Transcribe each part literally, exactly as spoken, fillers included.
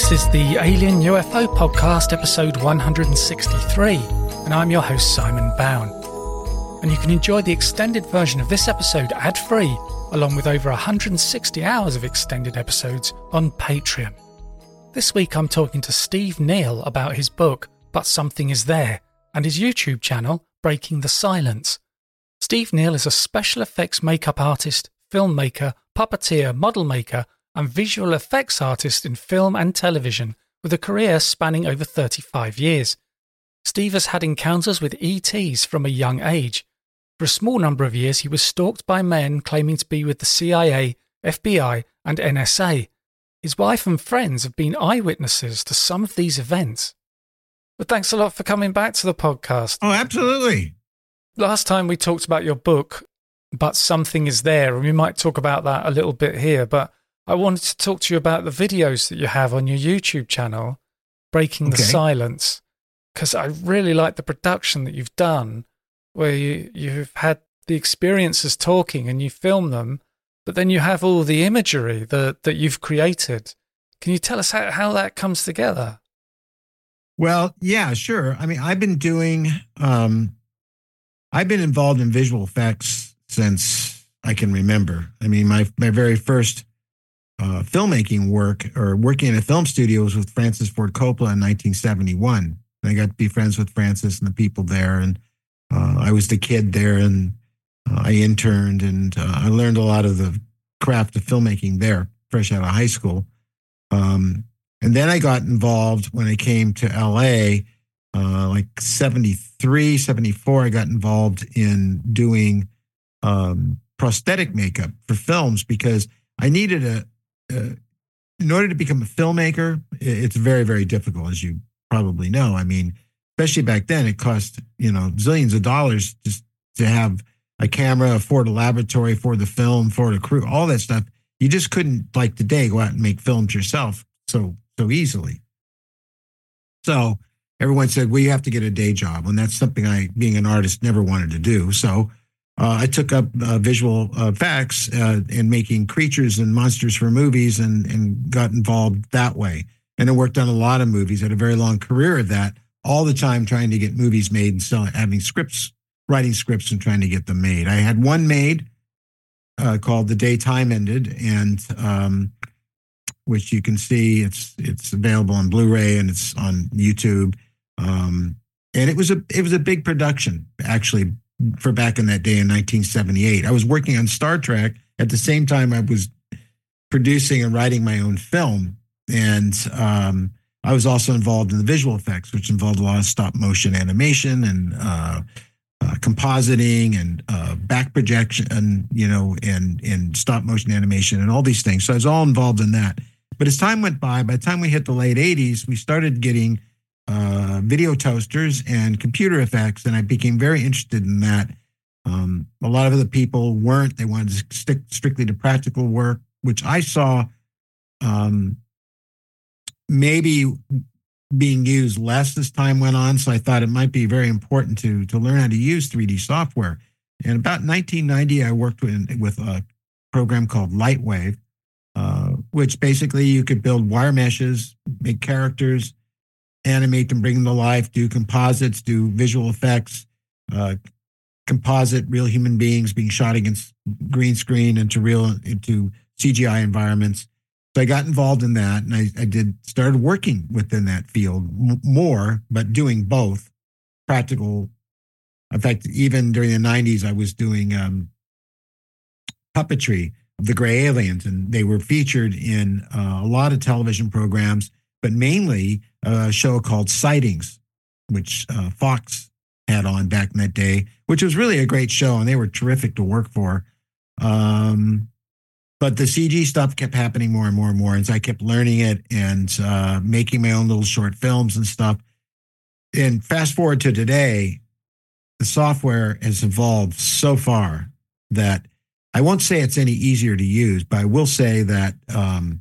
This is the Alien U F O Podcast, episode one hundred sixty-three, and I'm your host, Simon Bown. And you can enjoy the extended version of this episode ad-free, along with over one hundred sixty hours of extended episodes on Patreon. This week I'm talking to Steve Neal about his book, But Something Is There, and his YouTube channel, Breaking the Silence. Steve Neal is a special effects makeup artist, filmmaker, puppeteer, model maker, and visual effects artist in film and television, with a career spanning over thirty-five years. Steve has had encounters with E Ts from a young age. For a small number of years, he was stalked by men claiming to be with the C I A, F B I, and N S A. His wife and friends have been eyewitnesses to some of these events. But thanks a lot for coming back to the podcast. Oh, absolutely. Last time we talked about your book, But Something Is There, and we might talk about that a little bit here, but I wanted to talk to you about the videos that you have on your YouTube channel, Breaking the Okay. Silence, because I really like the production that you've done, where you, you've had the experiences talking and you film them, but then you have all the imagery that, that you've created. Can you tell us how, how that comes together? Well, yeah, sure. I mean, I've been doing, um, I've been involved in visual effects since I can remember. I mean, my, my very first uh, filmmaking work or working in a film studio was with Francis Ford Coppola in nineteen seventy-one. And I got to be friends with Francis and the people there. And uh, I was the kid there, and uh, I interned, and uh, I learned a lot of the craft of filmmaking there, fresh out of high school. Um, and then I got involved when I came to L A, uh, like seventy-three, seventy-four, I got involved in doing um, prosthetic makeup for films because I needed a, uh, in order to become a filmmaker, it's very, very difficult, as you probably know. I mean, especially back then, it cost, you know, zillions of dollars just to have a camera, afford a laboratory, for the film, for the crew, all that stuff. You just couldn't, like today, go out and make films yourself so so easily. So everyone said, well, you have to get a day job. And that's something I, being an artist, never wanted to do. So uh, I took up uh, visual effects uh, and making creatures and monsters for movies, and, and got involved that way. And I worked on a lot of movies, had a very long career of that, all the time trying to get movies made and selling, having scripts, writing scripts and trying to get them made. I had one made uh, called The Day Time Ended, and um, which you can see, it's it's available on Blu-ray and it's on YouTube. Um, and it was a it was a big production, actually, for back in that day in nineteen seventy-eight. I was working on Star Trek at the same time I was producing and writing my own film. And um, I was also involved in the visual effects, which involved a lot of stop motion animation and uh, uh, compositing and uh, back projection, and, you know, and, and stop motion animation and all these things. So I was all involved in that. But as time went by, by the time we hit the late eighties, we started getting uh, video toasters and computer effects, and I became very interested in that. Um, a lot of other people weren't. They wanted to stick strictly to practical work, which I saw um, maybe being used less as time went on. So I thought it might be very important to to learn how to use three D software. And about nineteen ninety, I worked with, with a program called Lightwave, uh, which basically you could build wire meshes, make characters, animate them, bring them to life, do composites, do visual effects, uh, composite real human beings being shot against green screen into real into C G I environments. So I got involved in that, and I, I did started working within that field m- more, but doing both practical. In fact, even during the nineties, I was doing um, puppetry of the gray aliens, and they were featured in uh, a lot of television programs, but mainly a show called Sightings, which uh, Fox had on back in that day, which was really a great show, and they were terrific to work for. Um, But the C G stuff kept happening more and more and more. And so I kept learning it and uh, making my own little short films and stuff. And fast forward to today, the software has evolved so far that I won't say it's any easier to use, but I will say that um,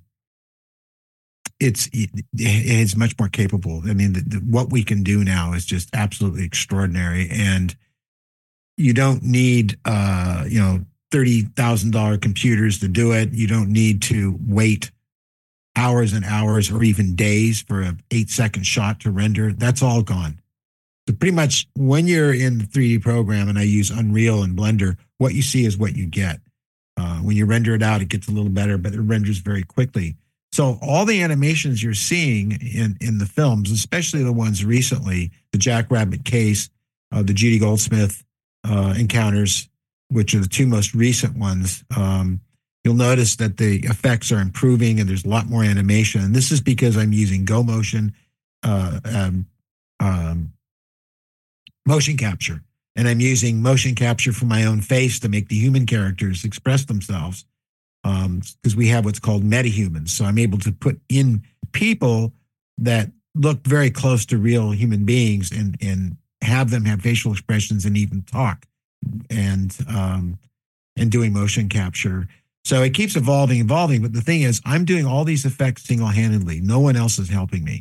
it's it, it's much more capable. I mean, the, the, what we can do now is just absolutely extraordinary. And you don't need, uh, you know, thirty thousand dollars computers to do it. You don't need to wait hours and hours or even days for an eight second shot to render. That's all gone. So pretty much when you're in the three D program, and I use Unreal and Blender, what you see is what you get. Uh, when you render it out, it gets a little better, but it renders very quickly. So all the animations you're seeing in, in the films, especially the ones recently, the Jackrabbit case, uh, the Judy Goldsmith uh, encounters, which are the two most recent ones, um, you'll notice that the effects are improving and there's a lot more animation. And this is because I'm using Go Motion uh, um, um, motion capture. And I'm using motion capture for my own face to make the human characters express themselves. Because um, we have what's called metahumans. So I'm able to put in people that look very close to real human beings and, and have them have facial expressions and even talk and um, and doing motion capture. So it keeps evolving, evolving. But the thing is, I'm doing all these effects single-handedly. No one else is helping me.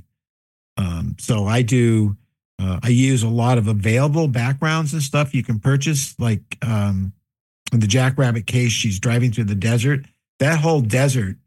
Um, so I do, uh, I use a lot of available backgrounds and stuff you can purchase. Like um, in the Jackrabbit case, she's driving through the desert. That whole desert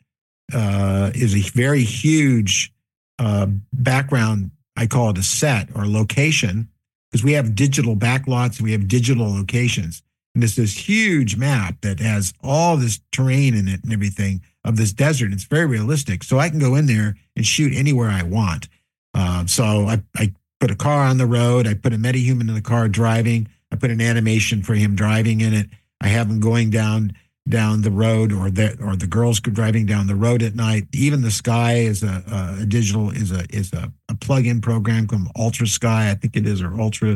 uh, is a very huge uh, background. I call it a set or location because we have digital backlots and we have digital locations. And it's this huge map that has all this terrain in it and everything of this desert. It's very realistic. So I can go in there and shoot anywhere I want. Uh, so I, I put a car on the road. I put a metahuman in the car driving. I put an animation for him driving in it. I have him going down down the road, or the or the girls driving down the road at night. Even the sky is a, a, a digital is a is a, a plug-in program called Ultra Sky, I think it is, or Ultra.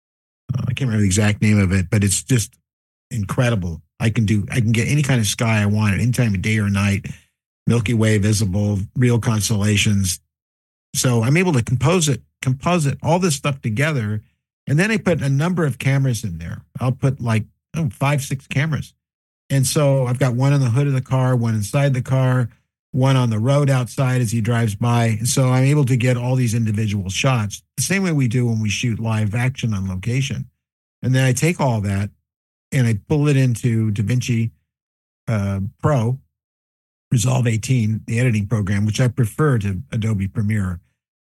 Uh, I can't remember the exact name of it, but it's just incredible. I can do I can get any kind of sky I want at any time of day or night. Milky Way visible, real constellations. So I'm able to compose it, composite all this stuff together, and then I put a number of cameras in there. I'll put like oh, five, six cameras. And so I've got one on the hood of the car, one inside the car, one on the road outside as he drives by. And so I'm able to get all these individual shots the same way we do when we shoot live action on location. And then I take all that and I pull it into DaVinci uh, Pro, Resolve eighteen, the editing program, which I prefer to Adobe Premiere.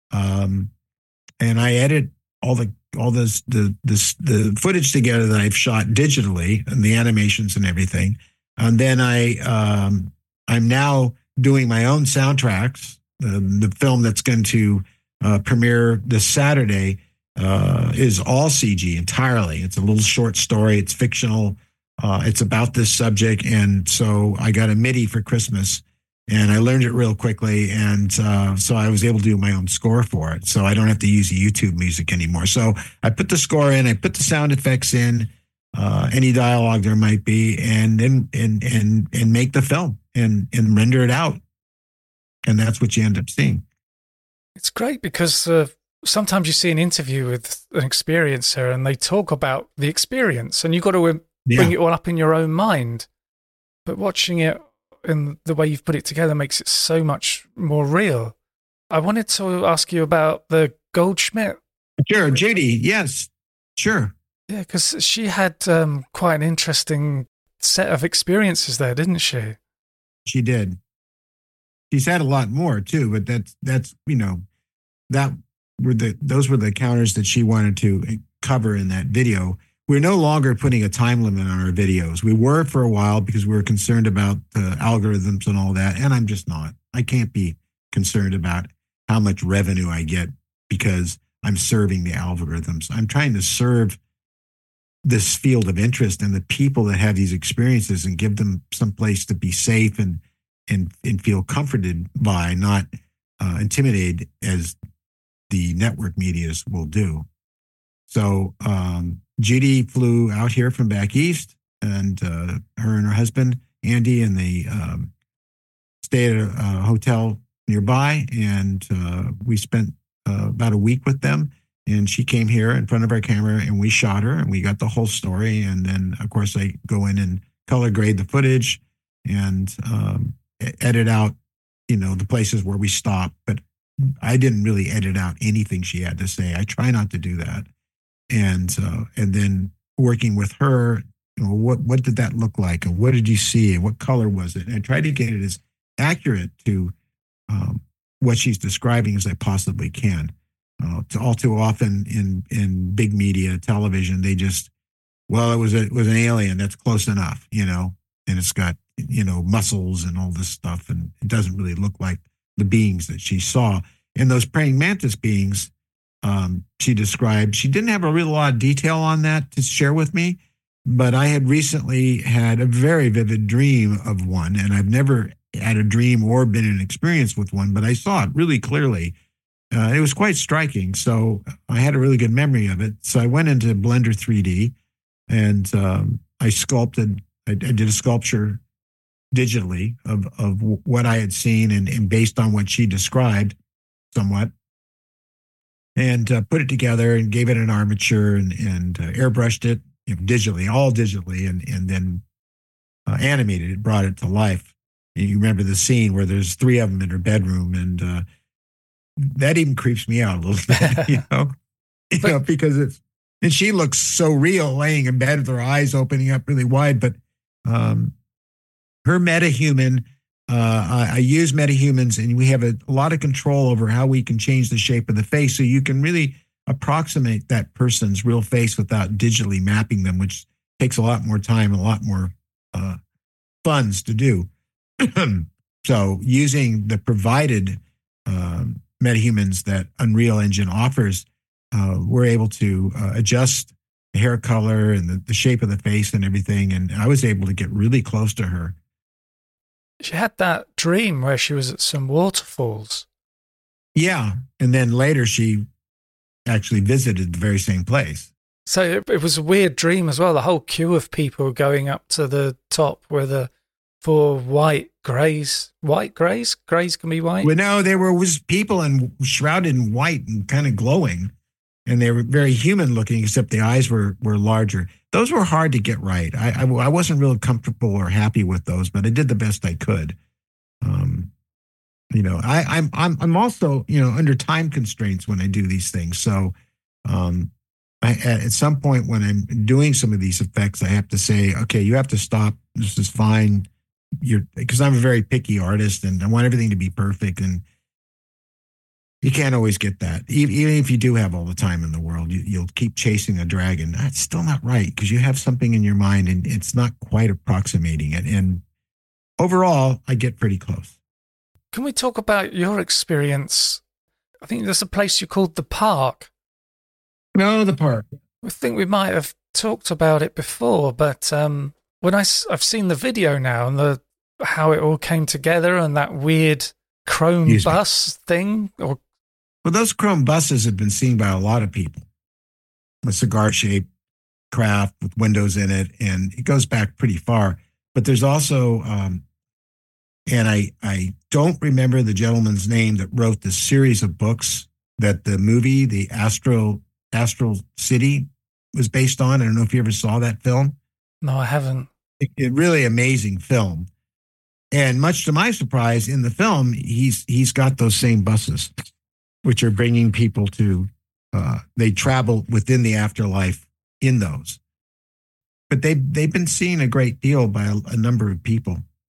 Um, and I edit all the all this the this the footage together that I've shot digitally and the animations and everything. And then I um, I'm now doing my own soundtracks. The, the film that's going to uh, premiere this Saturday uh, is all C G entirely. It's a little short story. It's fictional. Uh, it's about this subject. And so I got a MIDI for Christmas. And I learned it real quickly, and uh, so I was able to do my own score for it. So I don't have to use YouTube music anymore. So I put the score in, I put the sound effects in, uh, any dialogue there might be, and then and and and make the film and and render it out, and that's what you end up seeing. It's great because uh, sometimes you see an interview with an experiencer, and they talk about the experience, and you've got to bring yeah. it all up in your own mind. But watching it and the way you've put it together makes it so much more real. I wanted to ask you about the Goldschmidt. Sure, Judy. Yes, sure. Yeah, because she had um, quite an interesting set of experiences there, didn't she? She did. She's had a lot more too, but that's that's you know that were the those were the encounters that she wanted to cover in that video. We're no longer putting a time limit on our videos. We were for a while because we were concerned about the algorithms and all that. And I'm just not. I can't be concerned about how much revenue I get because I'm serving the algorithms. I'm trying to serve this field of interest and the people that have these experiences and give them some place to be safe and and, and feel comforted by, not uh, intimidated as the network medias will do. So, um, Judy flew out here from back east, and uh, her and her husband, Andy, and they um, stayed at a, a hotel nearby, and uh, we spent uh, about a week with them. And she came here in front of our camera, and we shot her, and we got the whole story. And then, of course, I go in and color grade the footage and um, edit out, you know, the places where we stop. But I didn't really edit out anything she had to say. I try not to do that. And uh, and then working with her, you know, what what did that look like, and what did you see, and what color was it? And I tried to get it as accurate to um, what she's describing as I possibly can. Uh, to all too often in in big media, television, they just, well, it was a, it was an alien. That's close enough, you know, and it's got, you know, muscles and all this stuff, and it doesn't really look like the beings that she saw. And those praying mantis beings, um, she described, she didn't have a real lot of detail on that to share with me, but I had recently had a very vivid dream of one, and I've never had a dream or been in experience with one, but I saw it really clearly. Uh, it was quite striking, so I had a really good memory of it. So I went into Blender three D, and um, I sculpted, I, I did a sculpture digitally of, of what I had seen, and, and based on what she described somewhat, and uh, put it together and gave it an armature and, and uh, airbrushed it, you know, digitally, all digitally, and, and then uh, animated it, brought it to life. And you remember the scene where there's three of them in her bedroom, and uh, that even creeps me out a little bit, you know, you know, because it's, and she looks so real laying in bed with her eyes opening up really wide. But um, her metahuman, uh, I, I use metahumans, and we have a, a lot of control over how we can change the shape of the face. So you can really approximate that person's real face without digitally mapping them, which takes a lot more time, a lot more uh, funds to do. So using the provided um, metahumans that Unreal Engine offers, uh, we're able to uh, adjust the hair color and the, the shape of the face and everything. And I was able to get really close to her. She had that dream where she was at some waterfalls. Yeah. And then later she actually visited the very same place. So it, it was a weird dream as well. The whole queue of people going up to the top where the four white greys, white greys, greys can be white. Well, no, there were was people in shrouded in white and kind of glowing, and they were very human looking, except the eyes were were larger. Those were hard to get right. I I, I wasn't really comfortable or happy with those, but I did the best I could. Um, you know, I, I'm I'm I'm also you know under time constraints when I do these things. So, um, I, at some point when I'm doing some of these effects, I have to say, okay, you have to stop. This is fine. You're because I'm a very picky artist, and I want everything to be perfect, and you can't always get that. Even, even if you do have all the time in the world, you, you'll keep chasing a dragon. That's still not right because you have something in your mind, and it's not quite approximating it. And overall, I get pretty close. Can we talk about your experience? I think there's a place you called the Park. No, the Park. I think we might have talked about it before, but um, when I, I've seen the video now and the how it all came together and that weird chrome Excuse bus me. thing. Or Well, those chrome buses have been seen by a lot of people. A cigar-shaped craft with windows in it, and it goes back pretty far. But there's also, um, and I, I don't remember the gentleman's name that wrote this series of books that the movie, the Astral, Astral City, was based on. I don't know if you ever saw that film. No, I haven't. It, it really amazing film. And much to my surprise, in the film, he's he's got those same buses, which are bringing people to, uh, they travel within the afterlife in those. But they, they've been seen a great deal by a, a number of people.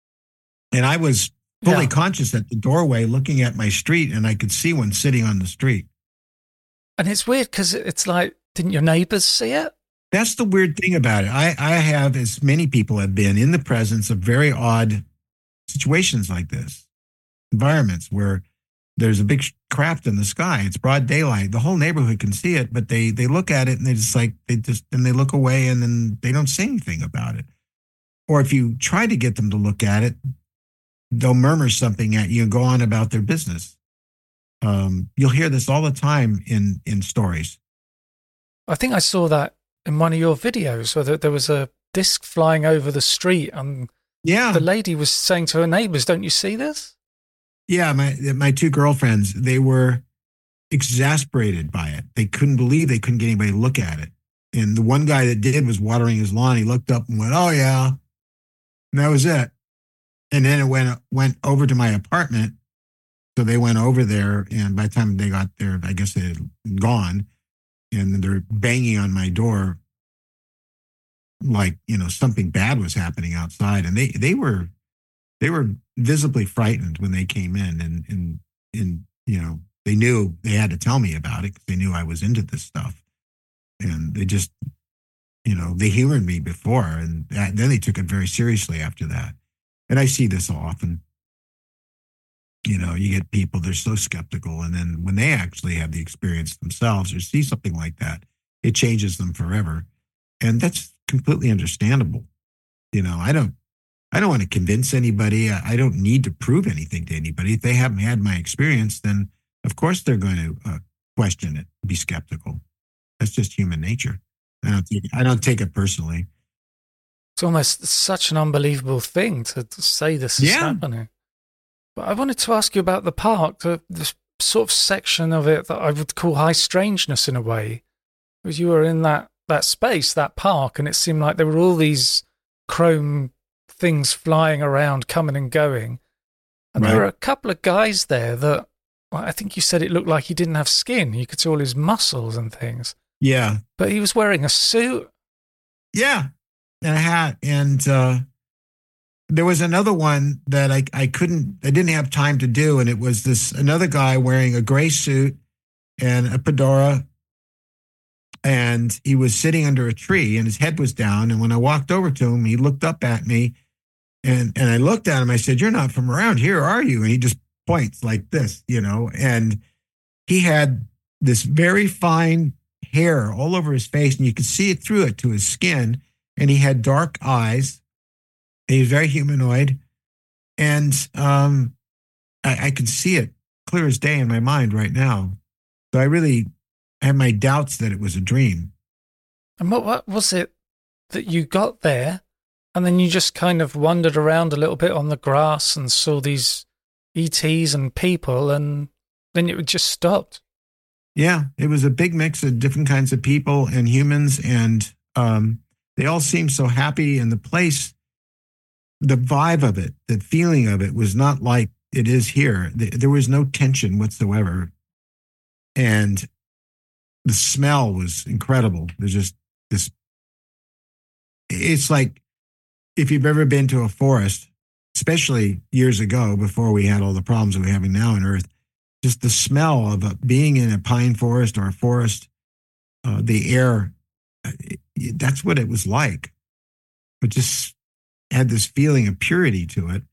And I was fully Yeah. conscious at the doorway looking at my street, and I could see one sitting on the street. And it's weird because it's like, didn't your neighbors see it? That's the weird thing about it. I, I have, as many people have been, in the presence of very odd situations like this, environments where there's a big craft in the sky. It's broad daylight. The whole neighborhood can see it, but they they look at it and they just like, they just, and they look away and then they don't say anything about it. Or if you try to get them to look at it, they'll murmur something at you and go on about their business. Um, you'll hear this all the time in, in stories. I think I saw that in one of your videos where there was a disc flying over the street and Yeah. the lady was saying to her neighbors, don't you see this? Yeah, my my two girlfriends, they were exasperated by it. They couldn't believe they couldn't get anybody to look at it. And the one guy that did was watering his lawn. He looked up and went, "Oh yeah," and that was it. And then it went went over to my apartment. So they went over there, and by the time they got there, I guess they had gone, and they're banging on my door, like you know something bad was happening outside. And they they were they were visibly frightened when they came in, and and and you know, they knew they had to tell me about it because they knew I was into this stuff, and they just, you know, they humored me before, and that, then they took it very seriously after that. And I see this often. You know, you get people, they're so skeptical, and then when they actually have the experience themselves or see something like that, it changes them forever, and that's completely understandable. You know, I don't. I don't want to convince anybody. I don't need to prove anything to anybody. If they haven't had my experience, then of course they're going to uh, question it, be skeptical. That's just human nature. I don't take, I don't take it personally. It's almost such an unbelievable thing to, to say this is Yeah. happening. But I wanted to ask you about the park, the, the sort of section of it that I would call high strangeness in a way. Because you were in that, that space, that park, and it seemed like there were all these chrome things flying around, coming and going. And Right. there were a couple of guys there that, well, I think you said it looked like he didn't have skin. You could see all his muscles and things. Yeah. But he was wearing a suit. Yeah. And a hat. And uh, there was another one that I, I couldn't, I didn't have time to do. And it was this another guy wearing a gray suit and a fedora. And he was sitting under a tree and his head was down. And when I walked over to him, he looked up at me. And and I looked at him, I said, "You're not from around here, are you?" And he just points like this, you know, and he had this very fine hair all over his face, and you could see it through it to his skin. And he had dark eyes. He was very humanoid. And um, I, I can see it clear as day in my mind right now. So I really had my doubts that it was a dream. And what, what was it that you got there? And then you just kind of wandered around a little bit on the grass and saw these E Ts and people, and then it just stopped. Yeah, it was a big mix of different kinds of people and humans, and um, they all seemed so happy. And the place, the vibe of it, the feeling of it was not like it is here. There was no tension whatsoever. And the smell was incredible. There's just this, it's like, if you've ever been to a forest, especially years ago before we had all the problems we're having now on Earth, just the smell of a, being in a pine forest or a forest, uh, the air, it, it, that's what it was like. It just had this feeling of purity to it.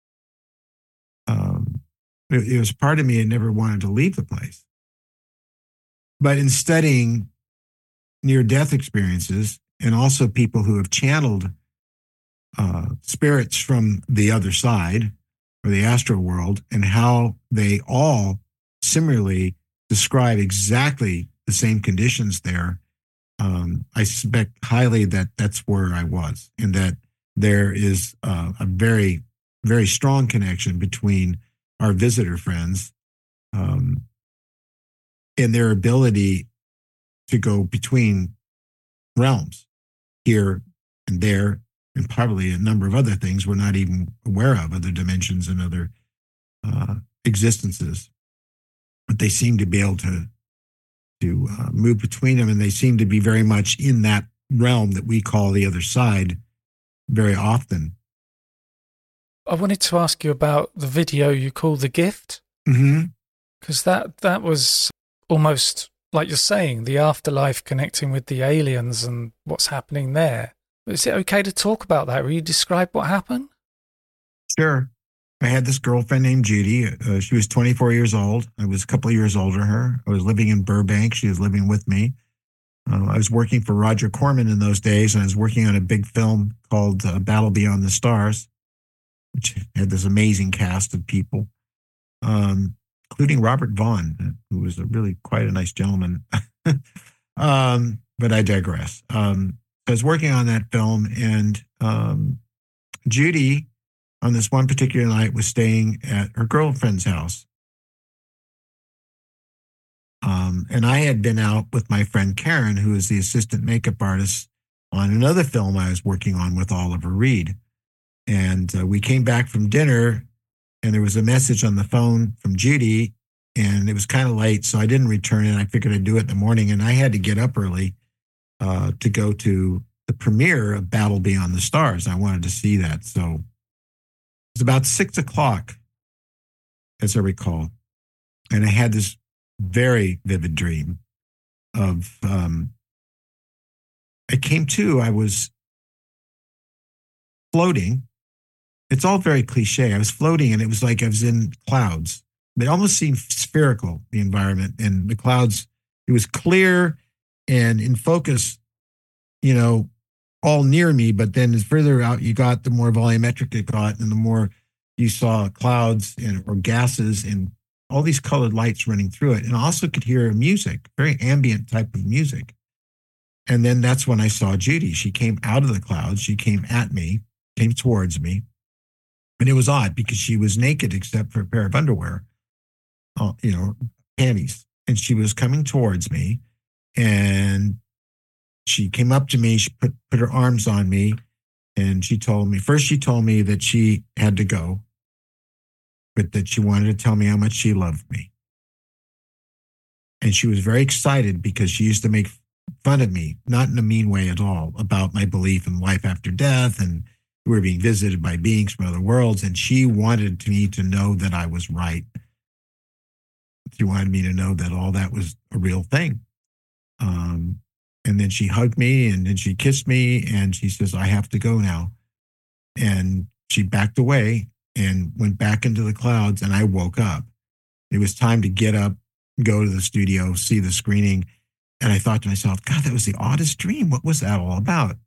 Um, it, it was part of me that never wanted to leave the place. But in studying near-death experiences and also people who have channeled Uh, spirits from the other side or the astral world, and how they all similarly describe exactly the same conditions there, um, I suspect highly that that's where I was, and that there is uh, a very, very strong connection between our visitor friends um, and their ability to go between realms here and there, and probably a number of other things we're not even aware of, other dimensions and other uh, existences. But they seem to be able to, to uh, move between them, and they seem to be very much in that realm that we call the other side very often. I wanted to ask you about the video you call The Gift, Mm-hmm. because that, that was almost, like you're saying, the afterlife connecting with the aliens and what's happening there. Is it okay to talk about that? Will you describe what happened? Sure. I had this girlfriend named Judy. Uh, she was twenty-four years old. I was a couple of years older than her. I was living in Burbank. She was living with me. Uh, I was working for Roger Corman in those days, and I was working on a big film called uh, Battle Beyond the Stars, which had this amazing cast of people, um, including Robert Vaughn, who was a really quite a nice gentleman. um, but I digress. Um, I was working on that film, and um, Judy, on this one particular night, was staying at her girlfriend's house. Um, and I had been out with my friend Karen, who is the assistant makeup artist on another film I was working on with Oliver Reed. And uh, we came back from dinner, and there was a message on the phone from Judy, and it was kind of late, so I didn't return it. I figured I'd do it in the morning, and I had to get up early uh, to go to the premiere of Battle Beyond the Stars. I wanted to see that, so was about six o'clock, as I recall. And I had this very vivid dream of, um, I came to, I was floating. It's all very cliche. I was floating and it was like I was in clouds. It almost seemed spherical, the environment. And the clouds, it was clear and in focus, you know, all near me. But then as further out you got, the more volumetric it got and the more you saw clouds and or gases and all these colored lights running through it. And I also could hear music, very ambient type of music. And then that's when I saw Judy. She came out of the clouds. She came at me, came towards me. And it was odd because she was naked except for a pair of underwear, uh, you know, panties. And she was coming towards me. And she came up to me. She put, put her arms on me. And she told me, first she told me that she had to go, but that she wanted to tell me how much she loved me. And she was very excited because she used to make fun of me, not in a mean way at all, about my belief in life after death. And we were being visited by beings from other worlds. And she wanted me to know that I was right. She wanted me to know that all that was a real thing. Um, and then she hugged me and then she kissed me and she says, I have to go now. And she backed away and went back into the clouds, and I woke up. It was time to get up, go to the studio, see the screening. And I thought to myself, God, that was the oddest dream. What was that all about?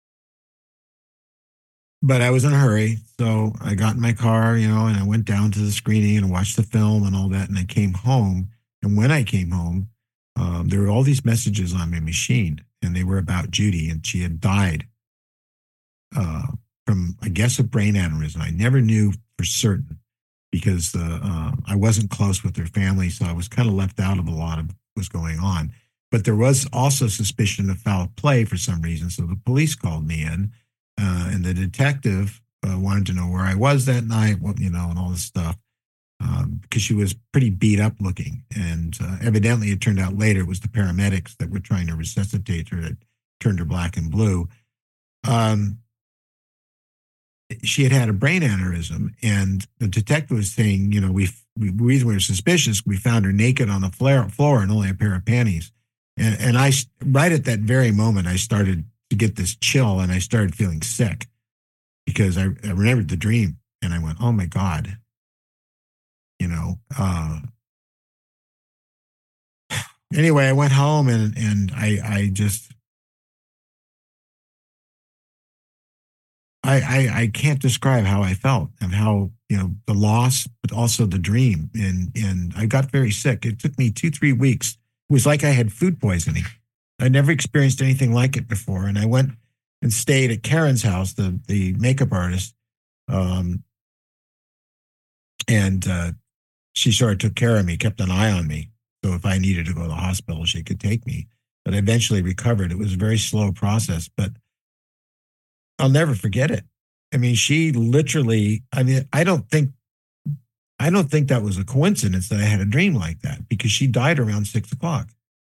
But I was in a hurry. So I got in my car, you know, and I went down to the screening and watched the film and all that. And I came home. And when I came home, um, there were all these messages on my machine, and they were about Judy, and she had died uh, from, I guess, a brain aneurysm. I never knew for certain because uh, uh, I wasn't close with her family, so I was kind of left out of a lot of what was going on. But there was also suspicion of foul play for some reason, so the police called me in, uh, and the detective uh, wanted to know where I was that night, what, you know, and all this stuff, um, because she was pretty beat up looking. And uh, evidently, it turned out later it was the paramedics that were trying to resuscitate her that turned her black and blue. Um, she had had a brain aneurysm, and the detective was saying, you know, we, we the reason we were suspicious, we found her naked on the floor and only a pair of panties. And, and I, right at that very moment, I started to get this chill, and I started feeling sick because I, I remembered the dream, and I went, oh my God, you know. Uh, anyway, I went home, and and I I just. I, I, I can't describe how I felt and how, you know, the loss, but also the dream. And, and I got very sick. It took me two, three weeks. It was like I had food poisoning. I never experienced anything like it before. And I went and stayed at Karen's house, the, the makeup artist. Um, and uh, she sort of took care of me, kept an eye on me. So if I needed to go to the hospital, she could take me. But I eventually recovered. It was a very slow process, but I'll never forget it. I mean, she literally, I mean, I don't think, I don't think that was a coincidence that I had a dream like that, because she died around six o'clock.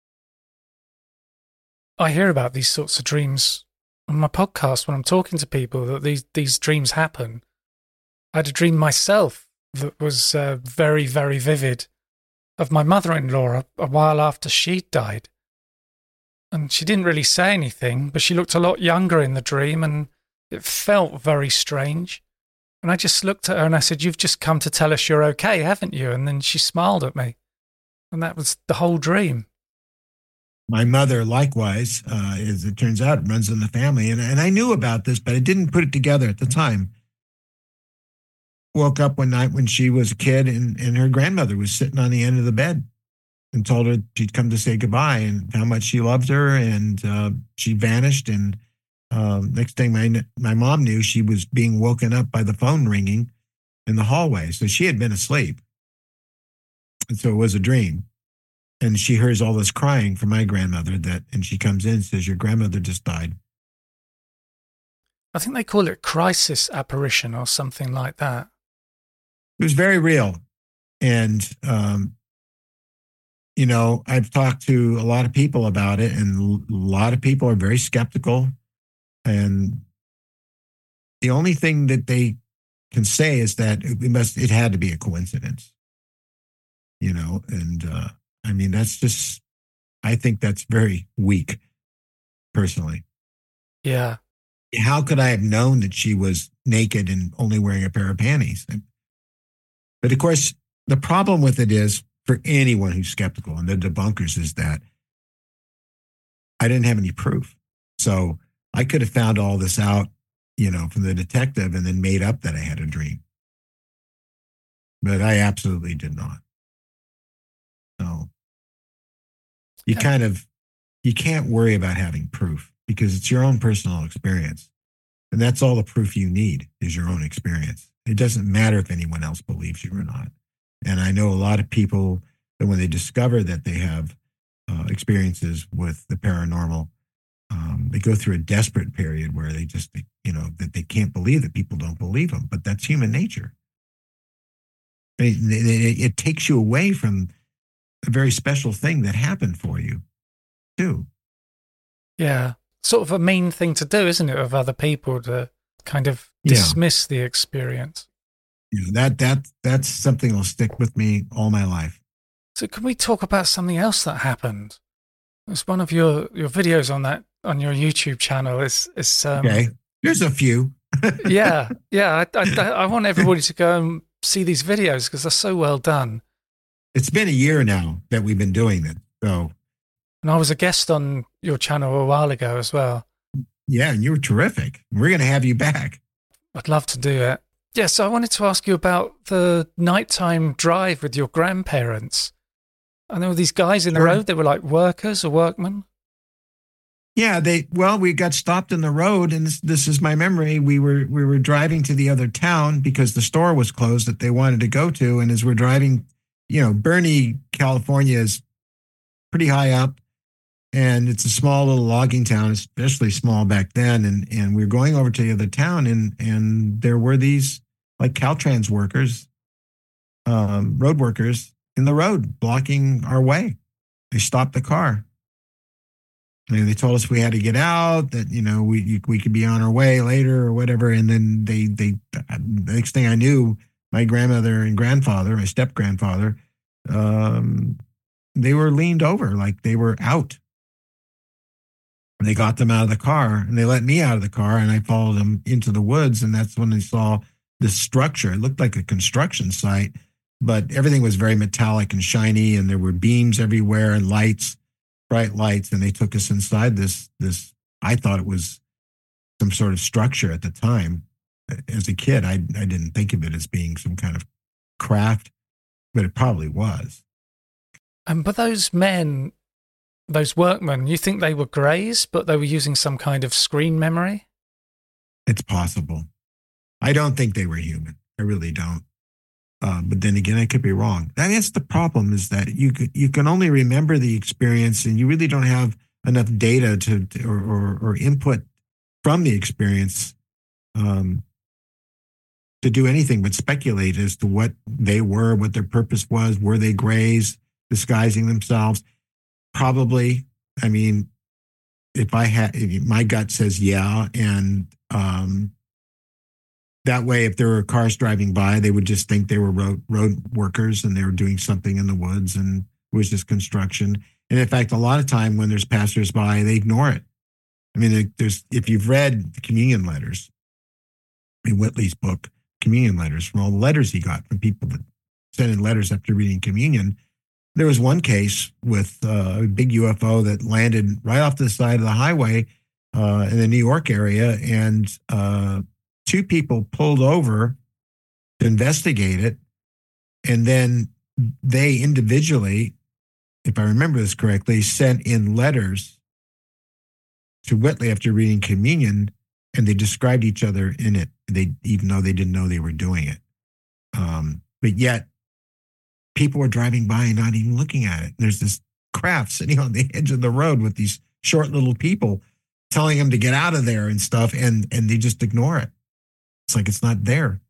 I hear about these sorts of dreams on my podcast when I'm talking to people, that these, these dreams happen. I had a dream myself that was uh, very, very vivid of my mother-in-law a, a while after she died. And she didn't really say anything, but she looked a lot younger in the dream, and it felt very strange. And I just looked at her and I said, you've just come to tell us you're okay, haven't you? And then she smiled at me. And that was the whole dream. My mother, likewise, uh, as it turns out, runs in the family. And, and I knew about this, but I didn't put it together at the time. Woke up one night when she was a kid, and, and her grandmother was sitting on the end of the bed and told her she'd come to say goodbye and how much she loved her. And uh, she vanished. And um, next thing my, my mom knew, she was being woken up by the phone ringing in the hallway. So she had been asleep. And so it was a dream. And she hears all this crying from my grandmother, that, and she comes in and says, your grandmother just died. I think they call it crisis apparition or something like that. It was very real. And, um, you know, I've talked to a lot of people about it, and a lot of people are very skeptical. And the only thing that they can say is that it must, it had to be a coincidence, you know, and uh, I mean, that's just, I think that's very weak, personally. Yeah. How could I have known that she was naked and only wearing a pair of panties? But of course, the problem with it is, for anyone who's skeptical and the debunkers, is that I didn't have any proof. So I could have found all this out, you know, from the detective and then made up that I had a dream. But I absolutely did not. So you Yeah. kind of, you can't worry about having proof because it's your own personal experience. And that's all the proof you need is your own experience. It doesn't matter if anyone else believes you or not. And I know a lot of people that when they discover that they have uh, experiences with the paranormal, um, they go through a desperate period where they just, you know, that they can't believe that people don't believe them. But that's human nature. It, it, it takes you away from a very special thing that happened for you, too. Yeah. Sort of a mean thing to do, isn't it, of other people to kind of dismiss yeah. the experience. You know, that that that's something that'll stick with me all my life. So can we talk about something else that happened? It's one of your, your videos on that on your YouTube channel. Is is um, okay. There's a few. yeah, yeah. I, I I want everybody to go and see these videos because they're so well done. It's been a year now that we've been doing it. So, and I was a guest on your channel a while ago as well. Yeah, and you were terrific. We're going to have you back. I'd love to do it. Yeah, so I wanted to ask you about the nighttime drive with your grandparents. I know these guys in sure. the road, they were like workers or workmen. Yeah, they, well, we got stopped in the road, and this, this is my memory. We were, we were driving to the other town because the store was closed that they wanted to go to. And as we're driving, you know, Bernie, California is pretty high up, and it's a small little logging town, especially small back then. And, and we were going over to the other town, and, and there were these like Caltrans workers, um, road workers in the road blocking our way. They stopped the car. And they told us we had to get out, that, you know, we we could be on our way later or whatever. And then they, they the next thing I knew, my grandmother and grandfather, my step-grandfather, um, they were leaned over like they were out. And they got them out of the car, and they let me out of the car, and I followed them into the woods. And that's when they saw this structure. It looked like a construction site, but everything was very metallic and shiny, and there were beams everywhere and lights, bright lights. And they took us inside this, this, I thought it was some sort of structure at the time. As a kid, I, I didn't think of it as being some kind of craft, but it probably was. And but those men, those workmen, you think they were greys, but they were using some kind of screen memory? It's possible. I don't think they were human. I really don't. Uh, but then again, I could be wrong. That's the problem, is that you could, you can only remember the experience, and you really don't have enough data to, to or, or, or input from the experience um, to do anything but speculate as to what they were, what their purpose was. Were they grays disguising themselves? Probably. I mean, if I had, if my gut says yeah, and um, that way, if there were cars driving by, they would just think they were road, road workers and they were doing something in the woods, and it was just construction. And in fact, a lot of time when there's passersby, they ignore it. I mean, there's, if you've read the communion letters in Whitley's book, Communion Letters, from all the letters he got from people that sent in letters after reading communion, there was one case with uh, a big U F O that landed right off the side of the highway uh, in the New York area, and uh, two people pulled over to investigate it, and then they individually, if I remember this correctly, sent in letters to Whitley after reading communion, and they described each other in it. They, even though they didn't know they were doing it, um, but yet people were driving by and not even looking at it. There's this craft sitting on the edge of the road with these short little people telling them to get out of there and stuff, and and they just ignore it. It's like it's not there.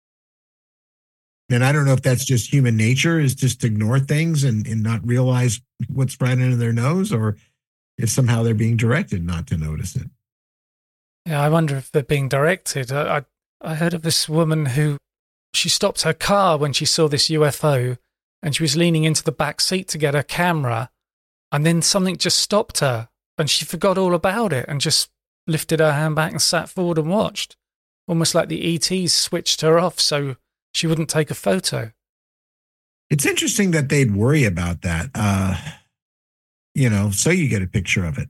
And I don't know if that's just human nature, is just to ignore things and, and not realize what's right under their nose, or if somehow they're being directed not to notice it. Yeah, I wonder if they're being directed. I, I I heard of this woman who, she stopped her car when she saw this U F O, and she was leaning into the back seat to get her camera, and then something just stopped her, and she forgot all about it and just lifted her hand back and sat forward and watched, almost like the E Ts switched her off so she wouldn't take a photo. It's interesting that they'd worry about that, uh, you know, so you get a picture of it.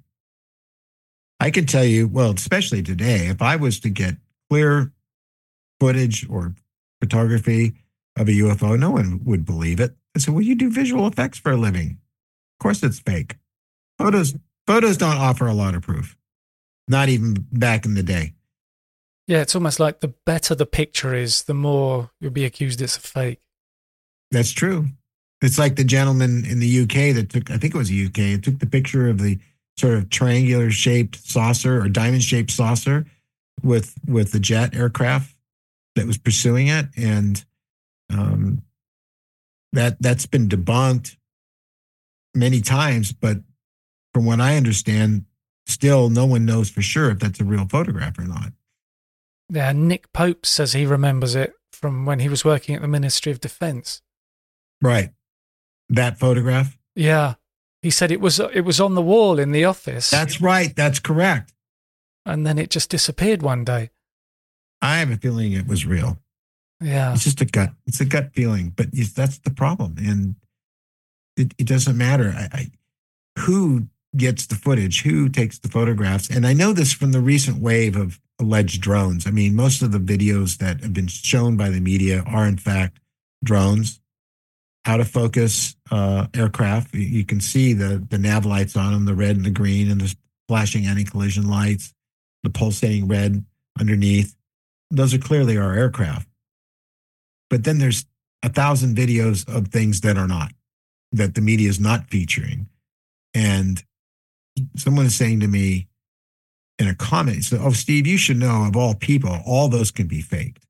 I can tell you, well, especially today, if I was to get clear footage or photography of a U F O, no one would believe it. I said, well, you do visual effects for a living. Of course it's fake. Photos, photos don't offer a lot of proof, not even back in the day. Yeah, it's almost like the better the picture is, the more you'll be accused it's a fake. That's true. It's like the gentleman in the U K that took, I think it was the U K, it took the picture of the sort of triangular shaped saucer or diamond shaped saucer with, with the jet aircraft that was pursuing it. And um, that, that's been debunked many times. But from what I understand, still no one knows for sure if that's a real photograph or not. Yeah, Nick Pope says he remembers it from when he was working at the Ministry of Defence. Right. That photograph? Yeah. He said it was it was on the wall in the office. That's right. That's correct. And then it just disappeared one day. I have a feeling it was real. Yeah. It's just a gut. It's a gut feeling. But that's the problem. And it, it doesn't matter I, I, who gets the footage, who takes the photographs. And I know this from the recent wave of alleged drones. I mean, most of the videos that have been shown by the media are, in fact, drones. Out of focus uh, aircraft. You can see the, the nav lights on them, the red and the green, and the flashing anti-collision lights, the pulsating red underneath. Those are clearly our aircraft. But then there's a thousand videos of things that are not, that the media is not featuring. And someone is saying to me in a comment, he said, oh, Steve, you should know of all people, all those can be faked.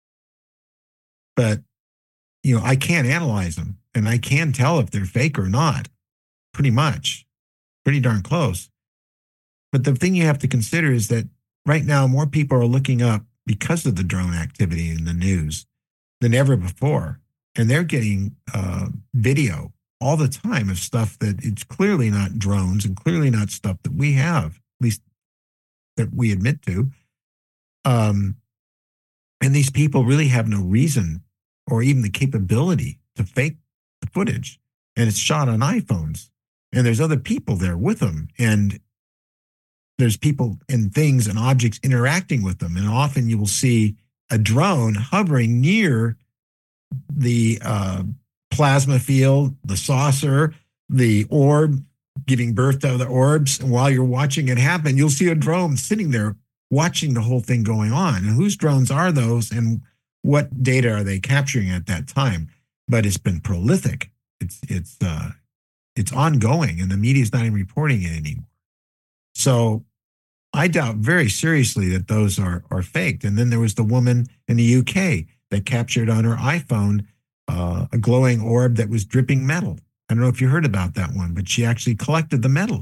But you know, I can't analyze them and I can tell if they're fake or not, pretty much, pretty darn close. But the thing you have to consider is that right now, more people are looking up because of the drone activity in the news than ever before. And they're getting uh, video all the time of stuff that it's clearly not drones and clearly not stuff that we have, at least that we admit to. Um, and these people really have no reason or even the capability to fake the footage. And it's shot on iPhones. And there's other people there with them. And there's people and things and objects interacting with them. And often you will see a drone hovering near the uh, plasma field, the saucer, the orb, giving birth to the orbs. And while you're watching it happen, you'll see a drone sitting there watching the whole thing going on. And whose drones are those? And what data are they capturing at that time? But it's been prolific. It's it's uh, it's ongoing, and the media is not even reporting it anymore. So I doubt very seriously that those are are faked. And then there was the woman in the U K that captured on her iPhone uh, a glowing orb that was dripping metal. I don't know if you heard about that one, but she actually collected the metal.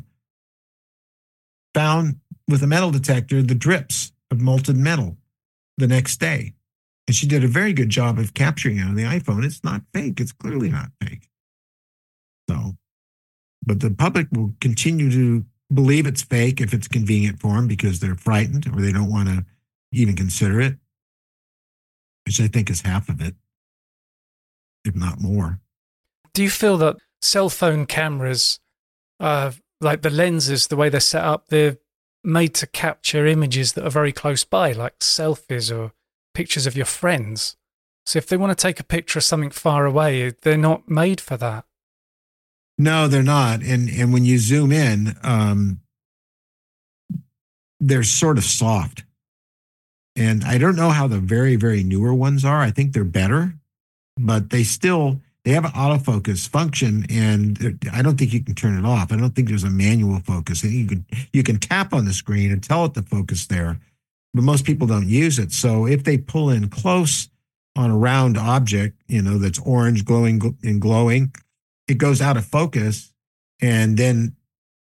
Found with a metal detector the drips of molten metal the next day. And she did a very good job of capturing it on the iPhone. It's not fake. It's clearly not fake. So, but the public will continue to believe it's fake if it's convenient for them because they're frightened or they don't want to even consider it, which I think is half of it, if not more. Do you feel that cell phone cameras, uh, like the lenses, the way they're set up, they're made to capture images that are very close by, like selfies or pictures of your friends? So if they want to take a picture of something far away, they're not made for that. No, they're not. And and when you zoom in, um, they're sort of soft. And I don't know how the very, very newer ones are. I think they're better, but they still, they have an autofocus function, and I don't think you can turn it off. I don't think there's a manual focus. You can, you can tap on the screen and tell it to focus there, but most people don't use it. So if they pull in close on a round object, you know, that's orange, glowing and glowing, it goes out of focus, and then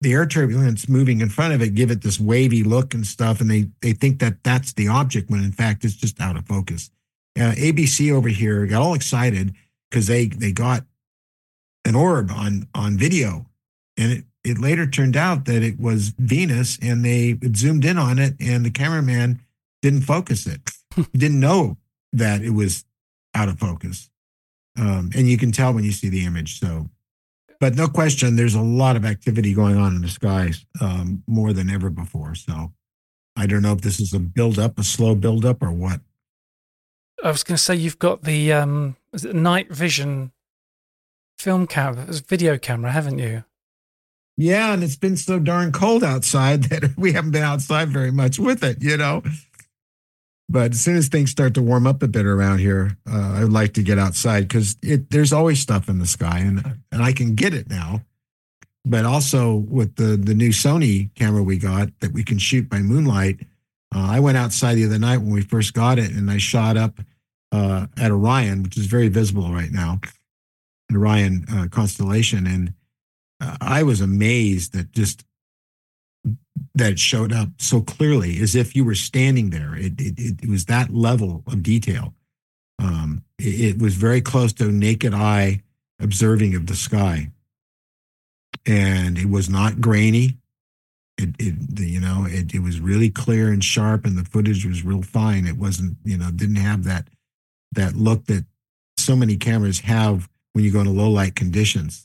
the air turbulence moving in front of it give it this wavy look and stuff, and they they think that that's the object when in fact it's just out of focus. Uh, A B C over here got all excited because they they got an orb on on video, and it it later turned out that it was Venus, and they zoomed in on it, and the cameraman didn't focus it, didn't know that it was out of focus, um, and you can tell when you see the image. So. But no question, there's a lot of activity going on in the skies, um, more than ever before. So I don't know if this is a build-up, a slow build-up, or what. I was going to say you've got the um, is it night vision film camera, video camera, haven't you? Yeah, and it's been so darn cold outside that we haven't been outside very much with it, you know. But as soon as things start to warm up a bit around here, uh, I'd like to get outside because there's always stuff in the sky, and and I can get it now. But also with the the new Sony camera we got that we can shoot by moonlight, uh, I went outside the other night when we first got it, and I shot up uh, at Orion, which is very visible right now, the Orion uh, constellation, and uh, I was amazed that just that it showed up so clearly, as if you were standing there. It it, it was that level of detail. Um, it, it was very close to naked eye observing of the sky, and it was not grainy. It, it you know, it, it was really clear and sharp, and the footage was real fine. It wasn't, you know, didn't have that that look that so many cameras have when you go into low light conditions.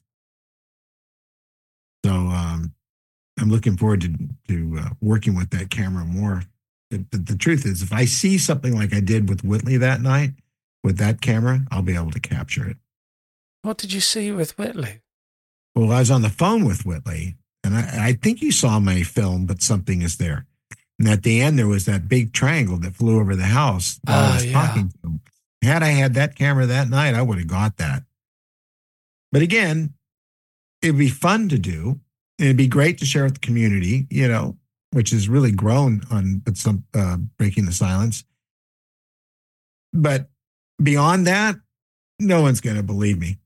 So. Um, I'm looking forward to to uh, working with that camera more. The, the, the truth is, if I see something like I did with Whitley that night with that camera, I'll be able to capture it. What did you see with Whitley? Well, I was on the phone with Whitley, and I, I think you saw my film, but something is there. And at the end, there was that big triangle that flew over the house while Oh, I was yeah. talking to him. Had I had that camera that night, I would have got that. But again, it'd be fun to do. It'd be great to share with the community, you know, which has really grown on some uh, Breaking the Silence. But beyond that, no one's going to believe me,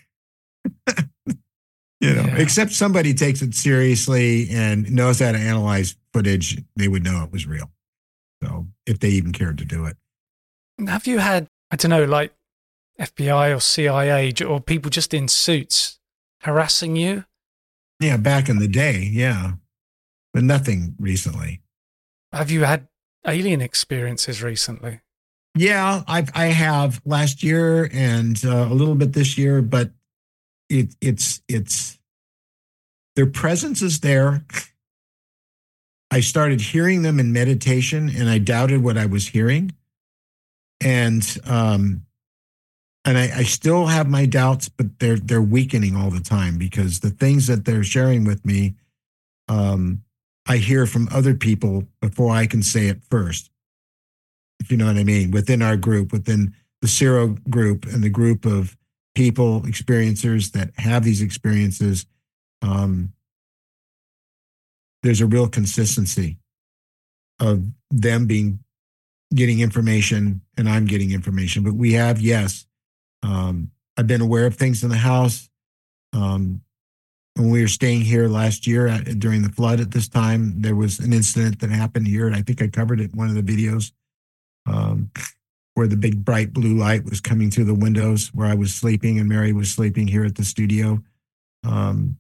you know, Yeah. except somebody takes it seriously and knows how to analyze footage. They would know it was real. So if they even cared to do it. Have you had, I don't know, like F B I or C I A or people just in suits harassing you? Yeah, back in the day, yeah. But nothing recently. Have you had alien experiences recently? Yeah, I've I have last year and uh, a little bit this year, but it it's it's their presence is there. I started hearing them in meditation, and I doubted what I was hearing, and um, and I, I still have my doubts, but they're they're weakening all the time because the things that they're sharing with me, um, I hear from other people before I can say it first. If you know what I mean, within our group, within the Zero group and the group of people, experiencers that have these experiences, um, there's a real consistency of them being getting information and I'm getting information. But we have, yes, um, I've been aware of things in the house. Um, when we were staying here last year at, during the flood at this time, there was an incident that happened here, and I think I covered it in one of the videos, um, where the big bright blue light was coming through the windows where I was sleeping and Mary was sleeping here at the studio. Um,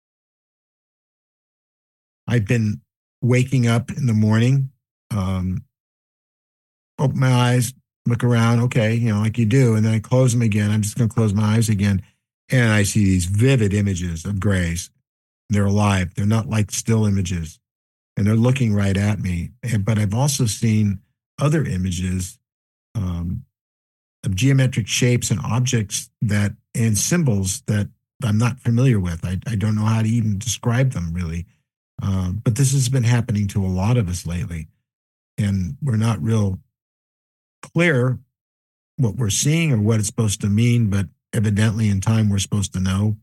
I've been waking up in the morning, um, open my eyes, look around, okay, you know, like you do, and then I close them again. I'm just going to close my eyes again, and I see these vivid images of grays. They're alive. They're not like still images, and they're looking right at me. And, but I've also seen other images um, of geometric shapes and objects that and symbols that I'm not familiar with. I, I don't know how to even describe them really. Uh, but this has been happening to a lot of us lately, and we're not real clear what we're seeing or what it's supposed to mean, but evidently in time we're supposed to know.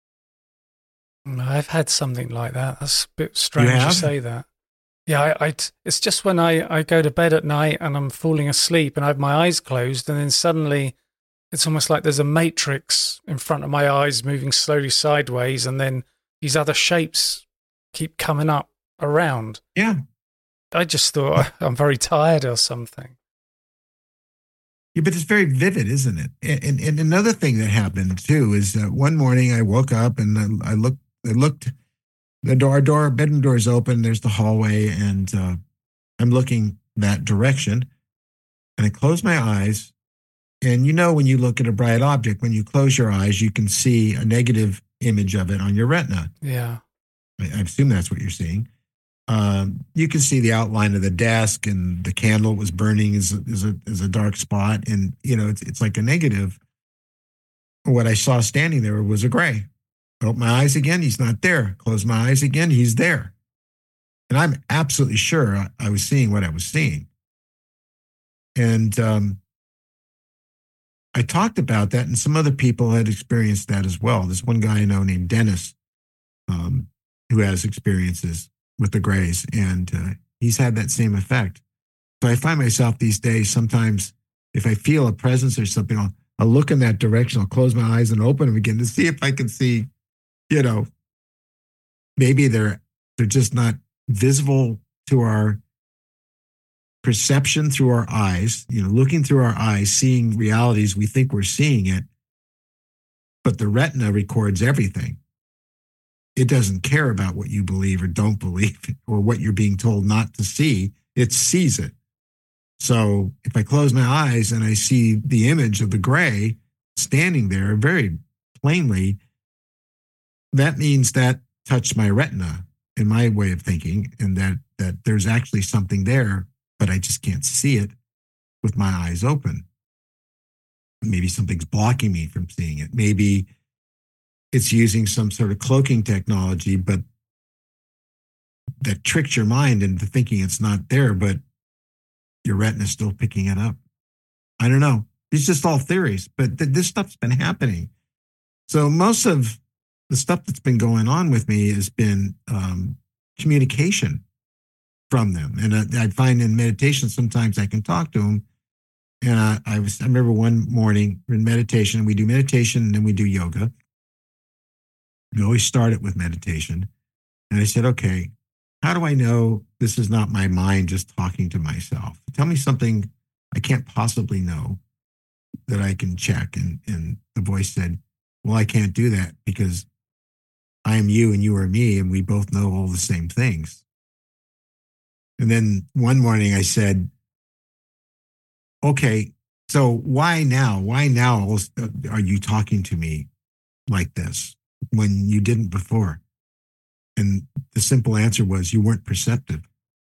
I've had something like that. That's a bit strange You to have? say that. Yeah, I, I, it's just when I, I go to bed at night and I'm falling asleep and I have my eyes closed, and then suddenly it's almost like there's a matrix in front of my eyes moving slowly sideways, and then these other shapes keep coming up around. Yeah. I just thought I'm very tired or something. Yeah, but it's very vivid, isn't it? And, and, and another thing that happened too is that one morning I woke up and I, I looked, I looked, the door, our door, bedroom door is open. There's the hallway, and uh, I'm looking that direction. And I close my eyes. And you know, when you look at a bright object, when you close your eyes, you can see a negative image of it on your retina. Yeah. I, I assume that's what you're seeing. Um, you can see the outline of the desk, and the candle was burning is a, is a, is a dark spot. And, you know, it's, it's like a negative. What I saw standing there was a gray. Open my eyes again, he's not there. Close my eyes again, he's there. And I'm absolutely sure I, I was seeing what I was seeing. And um, I talked about that, and some other people had experienced that as well. There's one guy I know named Dennis um, who has experiences with the grays, and uh, he's had that same effect. So I find myself these days, sometimes if I feel a presence or something, I'll, I'll look in that direction. I'll close my eyes and open them again to see if I can see, you know, maybe they're they're just not visible to our perception through our eyes, you know, looking through our eyes, seeing realities, we think we're seeing it, but the retina records everything. It doesn't care about what you believe or don't believe or what you're being told not to see. It sees it. So if I close my eyes and I see the image of the gray standing there very plainly, that means that touched my retina in my way of thinking, and that that there's actually something there, but I just can't see it with my eyes open. Maybe something's blocking me from seeing it. Maybe it's using some sort of cloaking technology, but that tricks your mind into thinking it's not there, but your retina's still picking it up. I don't know. It's just all theories, but th- this stuff's been happening. So most of the stuff that's been going on with me has been um, communication from them. And I, I find in meditation, sometimes I can talk to them. And I, I was, I remember one morning in meditation, we do meditation and then we do yoga. We always start it with meditation. And I said, okay, how do I know this is not my mind just talking to myself? Tell me something I can't possibly know that I can check. And, and the voice said, well, I can't do that because I am you and you are me, and we both know all the same things. And then one morning I said, okay, so why now? Why now are you talking to me like this when you didn't before? And the simple answer was, you weren't perceptive.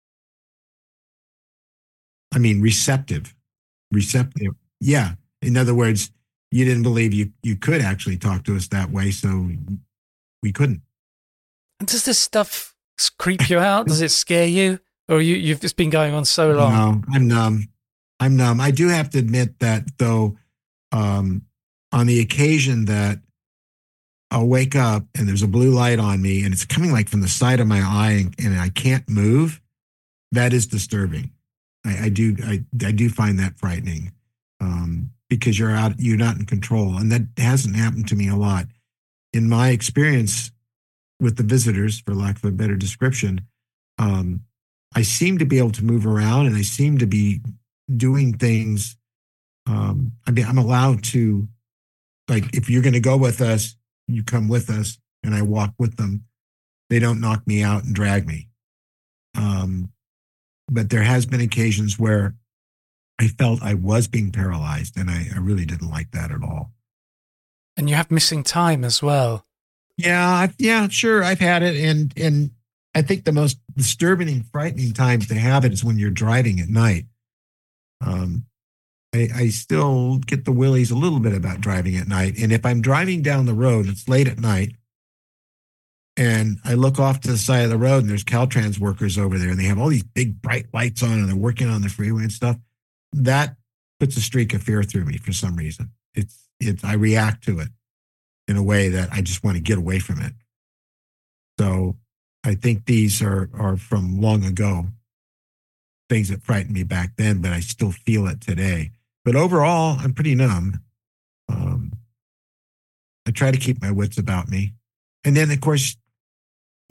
I mean, receptive. Receptive. Yeah. In other words, you didn't believe you, you could actually talk to us that way, so we couldn't. And does this stuff creep you out? Does it scare you? Or you, you've just been going on so long? No, I'm numb. I'm numb. I do have to admit that, though, um, on the occasion that I'll wake up and there's a blue light on me and it's coming like from the side of my eye and, and I can't move, that is disturbing. I, I do I, I do find that frightening um, because you're out, you're not in control. And that hasn't happened to me a lot. In my experience with the visitors, for lack of a better description, um, I seem to be able to move around and I seem to be doing things. Um, I mean, I'm allowed to, like, if you're going to go with us, you come with us, and I walk with them. They don't knock me out and drag me. Um, but there has been occasions where I felt I was being paralyzed, and I, I really didn't like that at all. And you have missing time as well. Yeah, I, yeah, sure. I've had it. And and I think the most disturbing and frightening times to have it is when you're driving at night. Um, I, I still get the willies a little bit about driving at night. And if I'm driving down the road, it's late at night, and I look off to the side of the road and there's Caltrans workers over there and they have all these big bright lights on and they're working on the freeway and stuff, that puts a streak of fear through me for some reason. It's, it's, I react to it in a way that I just want to get away from it. So I think these are, are from long ago, things that frightened me back then, but I still feel it today. But overall, I'm pretty numb. Um, I try to keep my wits about me. And then, of course,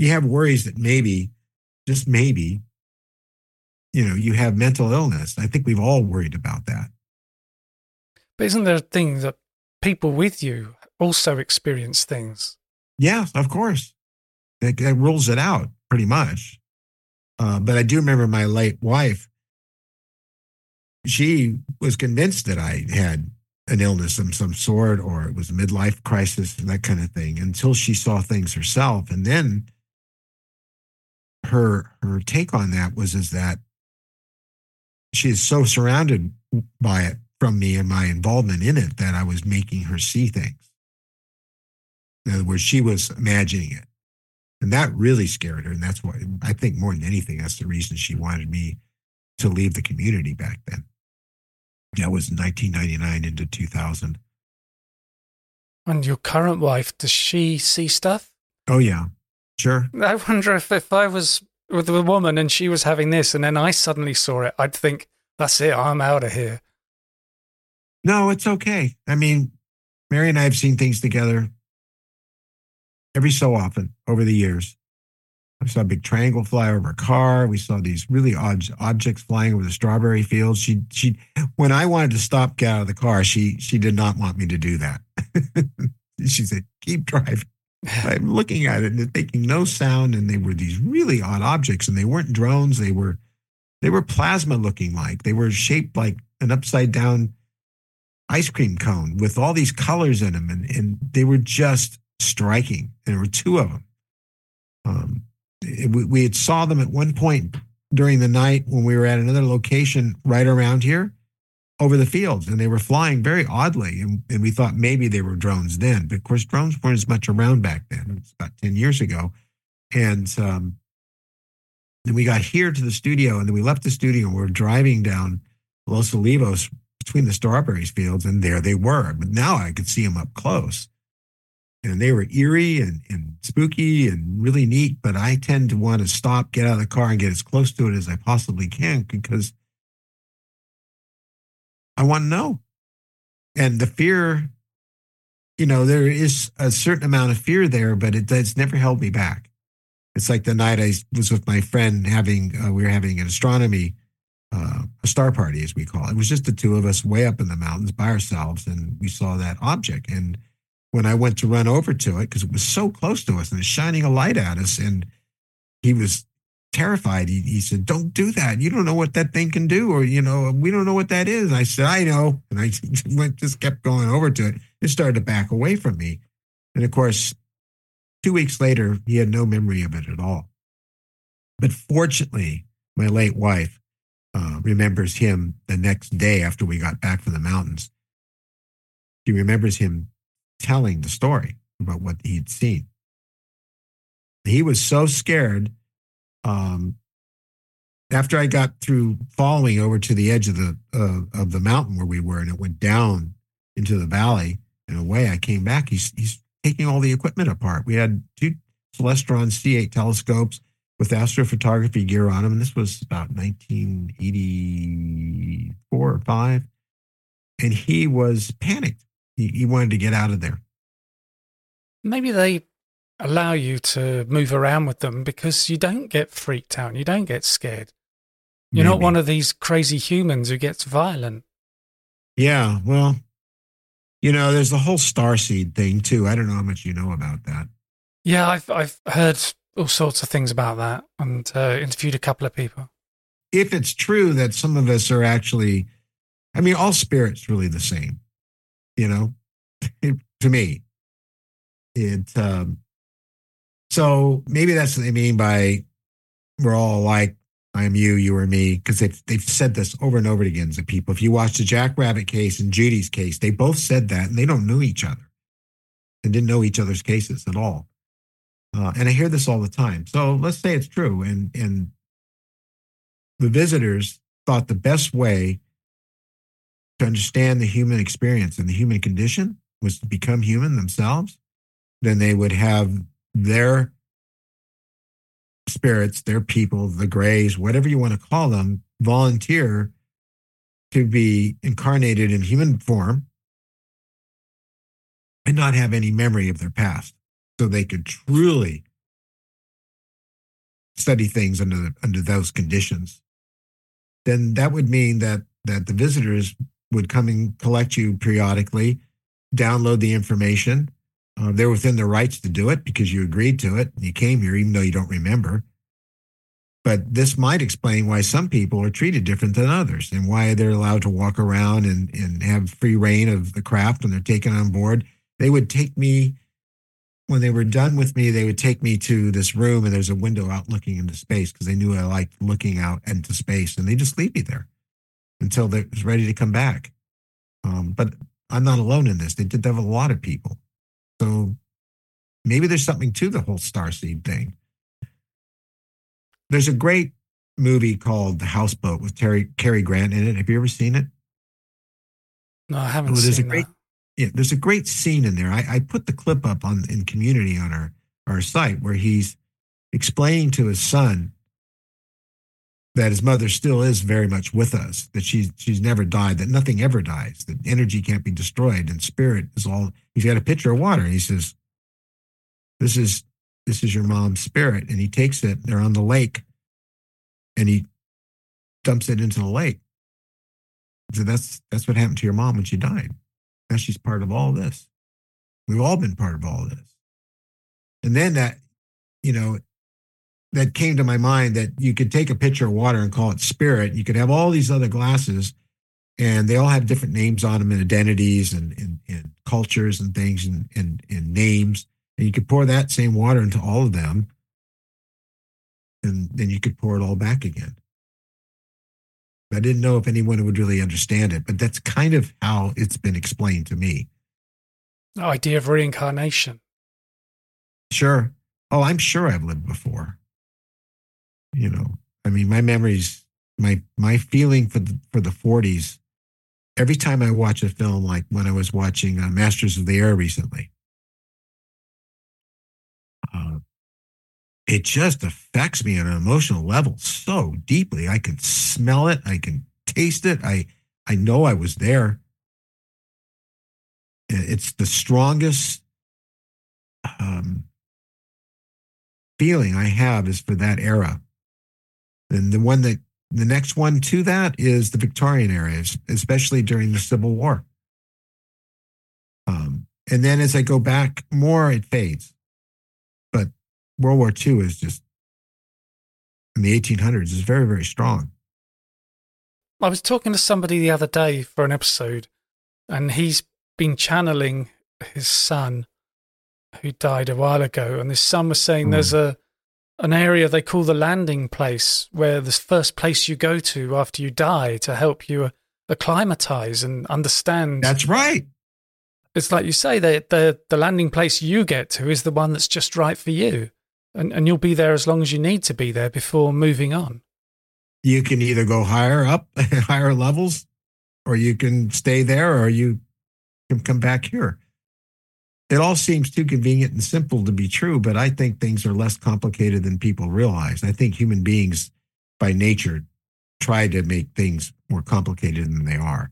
you have worries that maybe, just maybe, you know, you have mental illness. I think we've all worried about that. But isn't there a thing that people with you also experience things? Yeah, of course. That, that rules it out pretty much. Uh, but I do remember my late wife, she was convinced that I had an illness of some sort, or it was a midlife crisis, that kind of thing, until she saw things herself. And then her her take on that was is that she is so surrounded by it from me and my involvement in it that I was making her see things. In other words, she was imagining it. And that really scared her. And that's why, I think more than anything, that's the reason she wanted me to leave the community back then. That was nineteen ninety-nine into two thousand. And your current wife, does she see stuff? Oh, yeah. Sure. I wonder if, if I was with a woman and she was having this and then I suddenly saw it, I'd think, that's it, I'm out of here. No, it's okay. I mean, Mary and I have seen things together every so often over the years. I saw a big triangle fly over a car. We saw these really odd objects flying over the strawberry fields. She, she, when I wanted to stop, get out of the car, she, she did not want me to do that. She said, keep driving. I'm looking at it and it's making no sound. And they were these really odd objects, and they weren't drones. They were, they were plasma looking like. They were shaped like an upside down ice cream cone with all these colors in them. And, and they were just striking. And there were two of them. Um, it, we, we had saw them at one point during the night when we were at another location right around here over the fields, and they were flying very oddly. And, and we thought maybe they were drones then, but of course drones weren't as much around back then. It's about ten years ago. And um, then we got here to the studio, and then we left the studio and we were driving down Los Olivos between the strawberries fields, and there they were. But now I could see them up close. And they were eerie and, and spooky and really neat, but I tend to want to stop, get out of the car, and get as close to it as I possibly can because I want to know. And the fear, you know, there is a certain amount of fear there, but it, it's never held me back. It's like the night I was with my friend having, uh, we were having an astronomy, uh, a star party, as we call it. It was just the two of us way up in the mountains by ourselves, and we saw that object. And when I went to run over to it, because it was so close to us and it's shining a light at us, and he was terrified. He, he said, don't do that. You don't know what that thing can do, or, you know, we don't know what that is. And I said, I know. And I went, just kept going over to it. It started to back away from me. And of course, two weeks later, he had no memory of it at all. But fortunately, my late wife uh, remembers him the next day after we got back from the mountains. She remembers him telling the story about what he'd seen. He was so scared. Um, after I got through following over to the edge of the uh, of the mountain where we were, and it went down into the valley and away, I came back. He's he's taking all the equipment apart. We had two Celestron C eight telescopes with astrophotography gear on them, and this was about nineteen eighty-four or five. And he was panicked. He, he wanted to get out of there. Maybe they allow you to move around with them because you don't get freaked out. You don't get scared. You're Maybe. not one of these crazy humans who gets violent. Yeah, well, you know, there's the whole starseed thing too. I don't know how much you know about that. Yeah, I've I've heard all sorts of things about that, and uh, interviewed a couple of people. If it's true that some of us are actually, I mean, all spirits really the same, you know, to me. It um, so maybe that's what they mean by we're all alike. I am you, you are me, because they've they've said this over and over again to people. If you watch the Jack Rabbit case and Judy's case, they both said that, and they don't know each other, and didn't know each other's cases at all. Uh, and I hear this all the time. So let's say it's true, and and the visitors thought the best way to understand the human experience and the human condition was to become human themselves. Then they would have their spirits, their people, the grays, whatever you want to call them, volunteer to be incarnated in human form and not have any memory of their past, so they could truly study things under the, under those conditions, then that would mean that that the visitors would come and collect you periodically, download the information. Uh, they're within their rights to do it because you agreed to it. You came here even though you don't remember. But this might explain why some people are treated different than others and why they're allowed to walk around and, and have free reign of the craft when they're taken on board. They would take me, when they were done with me, they would take me to this room and there's a window out looking into space because they knew I liked looking out into space, and they just leave me there until they was ready to come back. Um, but I'm not alone in this. They did that with a lot of people. So maybe there's something to the whole starseed thing. There's a great movie called The Houseboat with Terry Cary Grant in it. Have you ever seen it? No, I haven't well, there's seen a great, that. Yeah, there's a great scene in there. I, I put the clip up on in Community on our, our site where he's explaining to his son that his mother still is very much with us, that she's she's never died, that nothing ever dies, that energy can't be destroyed, and spirit is all. He's got a pitcher of water, and he says, "This is this is your mom's spirit," and he takes it. They're on the lake, and he dumps it into the lake. So that's that's what happened to your mom when she died. Now she's part of all this. We've all been part of all this. And then that, you know, that came to my mind that you could take a pitcher of water and call it spirit. You could have all these other glasses, and they all have different names on them and identities and, and, and cultures and things and, and, and names. And you could pour that same water into all of them, and then you could pour it all back again. I didn't know if anyone would really understand it, but that's kind of how it's been explained to me. The idea of reincarnation. Sure. Oh, I'm sure I've lived before. You know, I mean, my memories, my my feeling for the for the forties. Every time I watch a film, like when I was watching uh, Masters of the Air recently, uh, it just affects me on an emotional level so deeply. I can smell it. I can taste it. I I know I was there. It's the strongest um, feeling I have is for that era. And the one that the next one to that is the Victorian era, especially during the Civil War. Um, and then as I go back more, it fades. But World War Two is just, in the eighteen hundreds, is very, very strong. I was talking to somebody the other day for an episode, and he's been channeling his son who died a while ago. And his son was saying mm. there's a an area they call the landing place, where the first place you go to after you die to help you acclimatize and understand. That's right. It's like you say, the, the, the landing place you get to is the one that's just right for you. And, and you'll be there as long as you need to be there before moving on. You can either go higher up, higher levels, or you can stay there, or you can come back here. It all seems too convenient and simple to be true, but I think things are less complicated than people realize. I think human beings, by nature, try to make things more complicated than they are.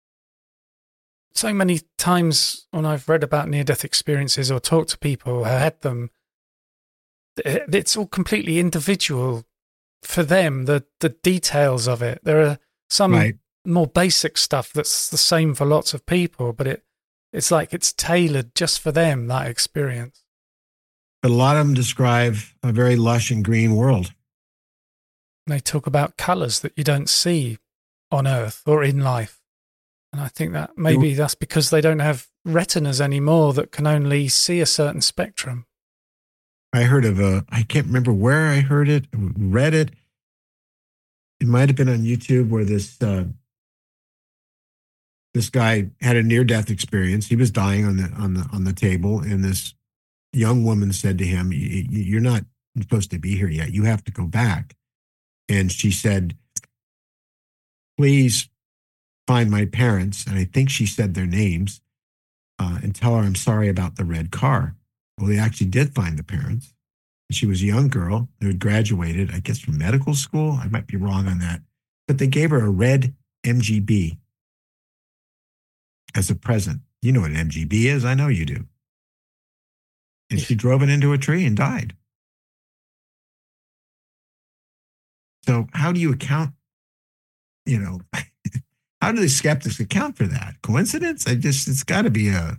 So many times when I've read about near-death experiences or talked to people who had them, it's all completely individual for them, the, the details of it. There are some right. more basic stuff that's the same for lots of people, but it It's like it's tailored just for them, that experience. But a lot of them describe a very lush and green world. They talk about colours that you don't see on Earth or in life. And I think that maybe that's because they don't have retinas anymore that can only see a certain spectrum. I heard of a, I can't remember where I heard it, read it. It might have been on YouTube where this... Uh, This guy had a near-death experience. He was dying on the on the on the table, and this young woman said to him, "You're not supposed to be here yet. You have to go back." And she said, "Please find my parents," and I think she said their names, uh, and tell her I'm sorry about the red car. Well, they actually did find the parents. She was a young girl who had graduated, I guess, from medical school. I might be wrong on that, but they gave her a red M G B as a present. You know what an M G B is? I know you do. And she drove it into a tree and died. So how do you account, you know, how do the skeptics account for that? Coincidence? I just, it's got to be a,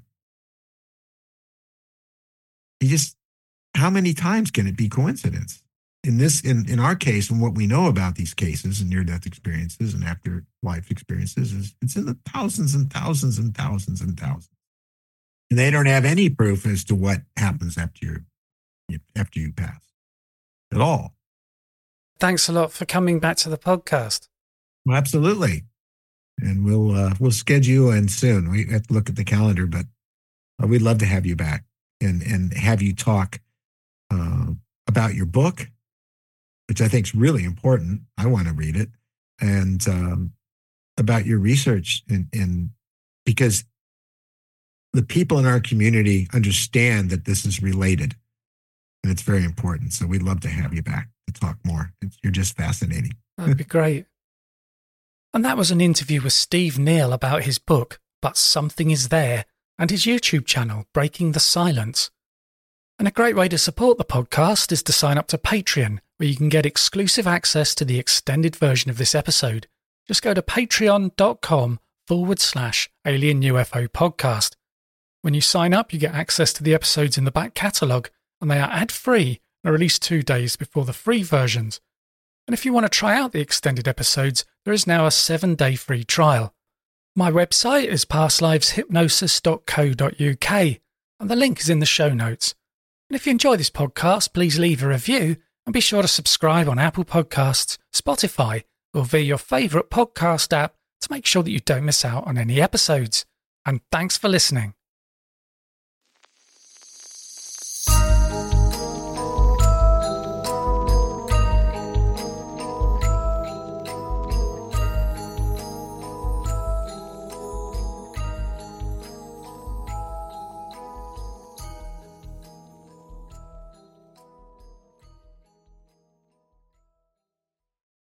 you just, how many times can it be coincidence? In this, in, in our case, and what we know about these cases and near-death experiences and after-life experiences is it's in the thousands and thousands and thousands and thousands. And they don't have any proof as to what happens after you, after you pass at all. Thanks a lot for coming back to the podcast. Well, absolutely. And we'll, uh, we'll schedule you in soon. We have to look at the calendar, but uh, we'd love to have you back and, and have you talk uh, about your book, which I think is really important. I want to read it. And um, about your research. And, and because the people in our community understand that this is related. And it's very important. So we'd love to have you back to talk more. It's, you're just fascinating. That'd be great. And that was an interview with Steve Neal about his book, But Something Is There, and his YouTube channel, Breaking the Silence. And a great way to support the podcast is to sign up to Patreon, where you can get exclusive access to the extended version of this episode. Just go to patreon.com forward slash alien UFO podcast. When you sign up, you get access to the episodes in the back catalogue, and they are ad-free and are released two days before the free versions. And if you want to try out the extended episodes, there is now a seven-day free trial. My website is past lives hypnosis dot co dot uk, and the link is in the show notes. And if you enjoy this podcast, please leave a review and be sure to subscribe on Apple Podcasts, Spotify, or via your favourite podcast app to make sure that you don't miss out on any episodes. And thanks for listening.